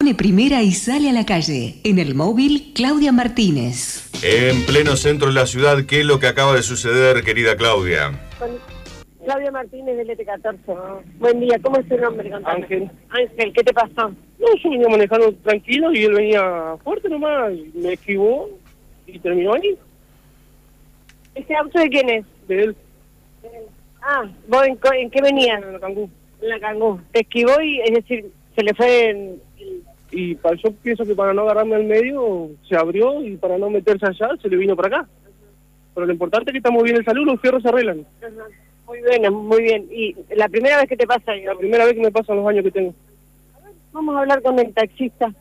pone primera y sale a la calle. En el móvil, Claudia Martínez. En pleno centro de la ciudad, ¿qué es lo que acaba de suceder, querida Claudia? Claudia Martínez del ET14. Buen día, ¿cómo es su nombre? Contame. Ángel. Ángel, ¿qué te pasó? No, yo venía manejando tranquilo y él venía fuerte nomás, y me esquivó y terminó ahí. ¿Ese auto de quién es? De él. Ah, ¿vos en qué venías? En la Cangú. En la Cangú. Te esquivó y, es decir, se le fue Y yo pienso que para no agarrarme al medio, se abrió y para no meterse allá, se le vino para acá. Pero lo importante es que estamos bien en salud, los fierros se arreglan. Ajá. Muy bien, muy bien. ¿Y la primera vez que te pasa? La primera vez que me pasan los años que tengo. Vamos a hablar con el taxista.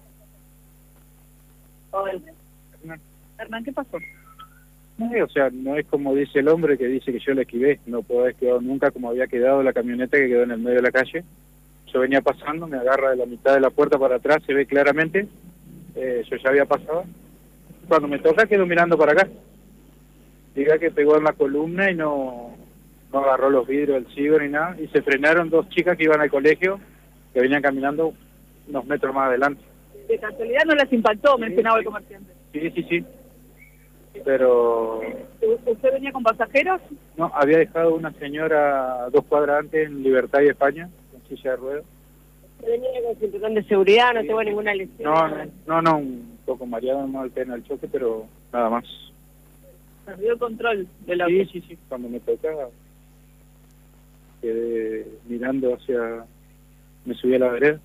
Hola. Hernán, ¿qué pasó? No, o sea, no es como dice el hombre que dice que yo la esquivé, no puedo haber quedado nunca como había quedado la camioneta que quedó en el medio de la calle. Yo venía pasando, me agarra de la mitad de la puerta para atrás, se ve claramente, yo ya había pasado. Cuando me toca quedo mirando para acá. Diga que pegó en la columna y no agarró los vidrios del ciber ni nada, y se frenaron dos chicas que iban al colegio, que venían caminando unos metros más adelante. De casualidad no las impactó, mencionaba el comerciante. Sí. Pero... ¿Usted venía con pasajeros? No, había dejado una señora 2 cuadras antes en Libertad y España, con silla de ruedas. ¿Venía con cinturón de seguridad? ¿No tuvo ninguna lesión? No, un poco mareado, no al pena el choque, pero nada más. ¿Perdió el control del auto? Sí, cuando me tocaba quedé mirando hacia... me subí a la vereda.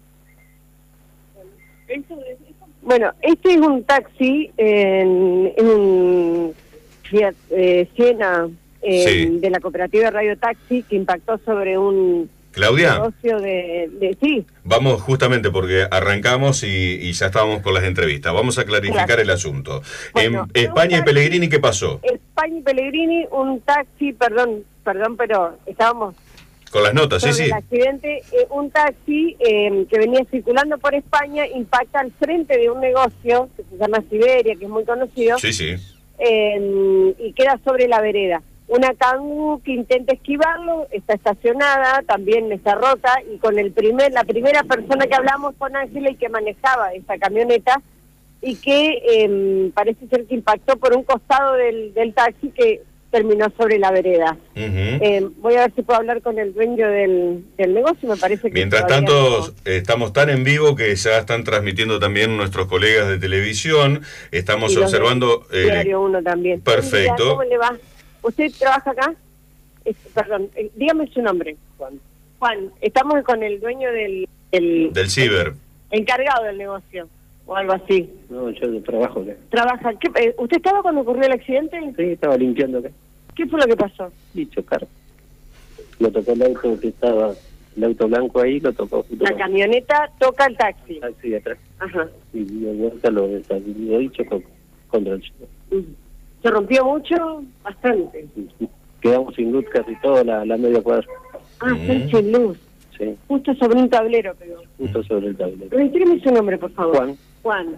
Bueno, este es un taxi, es un Fiat Siena Sí. de la cooperativa Radio Taxi que impactó sobre un Claudia, negocio de sí. vamos justamente porque arrancamos y ya estábamos con las entrevistas. Vamos a clarificar Gracias. el asunto. Bueno, En España y Pellegrini, ¿qué pasó? España y Pellegrini, un taxi, perdón, pero estábamos Con las notas, sí. sobre el accidente, un taxi que venía circulando por España impacta al frente de un negocio que se llama Siberia, que es muy conocido, Sí. y queda sobre la vereda. Una Kangoo que intenta esquivarlo, está estacionada, también está rota, y con la primera persona que hablamos con Ángela y que manejaba esta camioneta, y que parece ser que impactó por un costado del taxi que terminó sobre la vereda. Voy a ver si puedo hablar con el dueño del negocio, me parece que... Mientras tanto, estamos tan en vivo que ya están transmitiendo también nuestros colegas de televisión. Estamos Y los observando... de Diario 1 también. Perfecto. ¿Cómo le va? ¿Usted trabaja acá? Perdón, dígame su nombre. Juan, estamos con el dueño del ciber. encargado del negocio, o algo así. No, yo trabajo acá. ¿Trabaja? ¿Usted estaba cuando ocurrió el accidente? Sí, estaba limpiando acá. ¿Qué fue lo que pasó? Y chocar. Lo tocó el auto que estaba, el auto blanco ahí, lo tocó. La camioneta toca el taxi. Taxi de atrás. Ajá. Y de vuelta lo desabilió y chocó contra el chico. ¿Se rompió mucho? Bastante. Quedamos sin luz casi toda la media cuadra. Sin luz. Sí, Justo sobre un tablero, pero... justo sobre el tablero. Retíreme su nombre, por favor. Juan.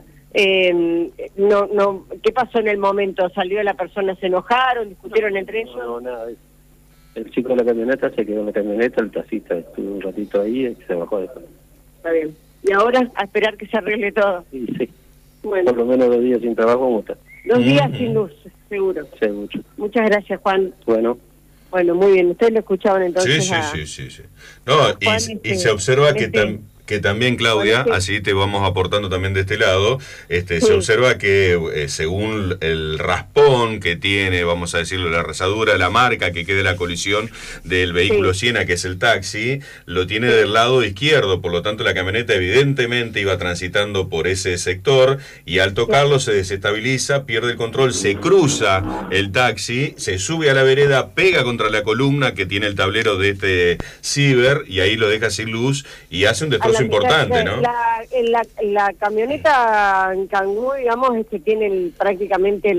¿Qué pasó en el momento? ¿Salió la persona, se enojaron, discutieron entre ellos? No, nada. El chico de la camioneta se quedó en la camioneta, el taxista estuvo un ratito ahí y se bajó después. Está bien. Y ahora a esperar que se arregle todo. Y sí, Bueno, por lo menos 2 días sin trabajo, ¿cómo está? 2 días sin luz, seguro. Sí, mucho. Muchas gracias, Juan. Bueno. Bueno, muy bien. Ustedes lo escuchaban entonces. Sí. No, Juan, y se observa este, que también, Claudia, Juan, así te vamos aportando también de este lado, se observa que según el raspón que tiene, vamos a decirlo, la rasadura, la marca que quede la colisión del vehículo Siena, que es el taxi, lo tiene del lado izquierdo, por lo tanto la camioneta evidentemente iba transitando por ese sector y al tocarlo se desestabiliza, pierde el control, se cruza el taxi, se sube a la vereda, pega contra la columna que tiene el tablero de este ciber y ahí lo deja sin luz y hace un destrozo importante, ¿no? La camioneta en Kangoo, digamos, tiene prácticamente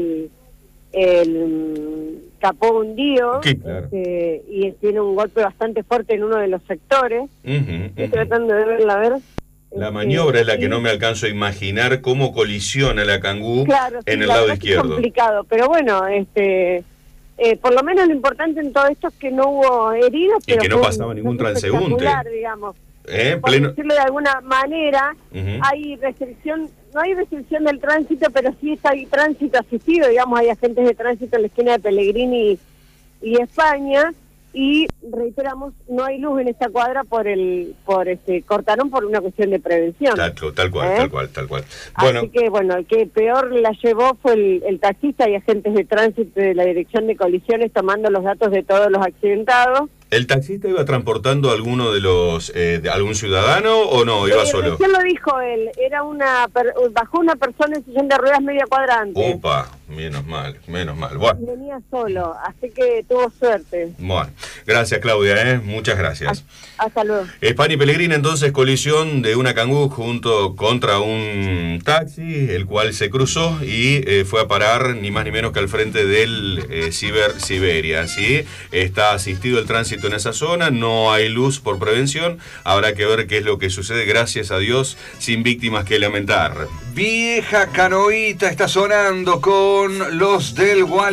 el capó hundido, Sí, claro. y tiene un golpe bastante fuerte en uno de los sectores. Estoy tratando de verla, a ver. La maniobra es la que no me alcanzo a imaginar cómo colisiona la Kangoo en el lado izquierdo. Es complicado, pero bueno, por lo menos lo importante en todo esto es que no hubo heridos, Y pero que no pasaba ningún transeúnte. Digamos. por decirlo de alguna manera, Ujú. hay restricción, no hay restricción del tránsito, pero sí hay tránsito asistido, digamos, hay agentes de tránsito en la esquina de Pellegrini y España, y reiteramos, no hay luz en esta cuadra cortaron por una cuestión de prevención. Tal cual. Bueno, Así que, bueno, el que peor la llevó fue el taxista y agentes de tránsito de la Dirección de Colisiones tomando los datos de todos los accidentados. ¿el taxista iba transportando a alguno de algún ciudadano o no? ¿Iba solo? Recién lo dijo él, era bajó una persona en sillón de ruedas media cuadra antes. Opa, menos mal. Bueno, Venía solo, así que tuvo suerte. bueno. Gracias, Claudia, muchas gracias. Hasta luego. Pani Pellegrini, entonces, colisión de una Kangoo contra un taxi, el cual se cruzó y fue a parar ni más ni menos que al frente del Siberia, ¿sí? Está asistido el tránsito en esa zona, no hay luz por prevención, habrá que ver qué es lo que sucede, gracias a Dios, sin víctimas que lamentar. Vieja Canoita está sonando con los del Wal.